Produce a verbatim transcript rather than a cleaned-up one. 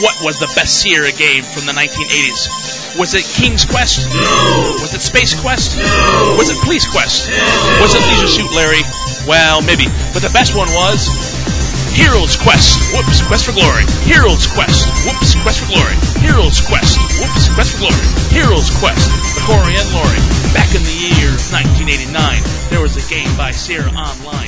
What was the best Sierra game from the nineteen eighties? Was it King's Quest? No. Was it Space Quest? No. Was it Police Quest? No. Was it Leisure Suit Larry? Well, maybe. But the best one was Heroes Quest. Whoops, Quest for Glory. Heroes Quest. Whoops, Quest for Glory. Heroes Quest. Whoops, Quest for Glory. Heroes Quest. The Corey and Laurie. Back in the year nineteen eighty-nine, there was a game by Sierra Online.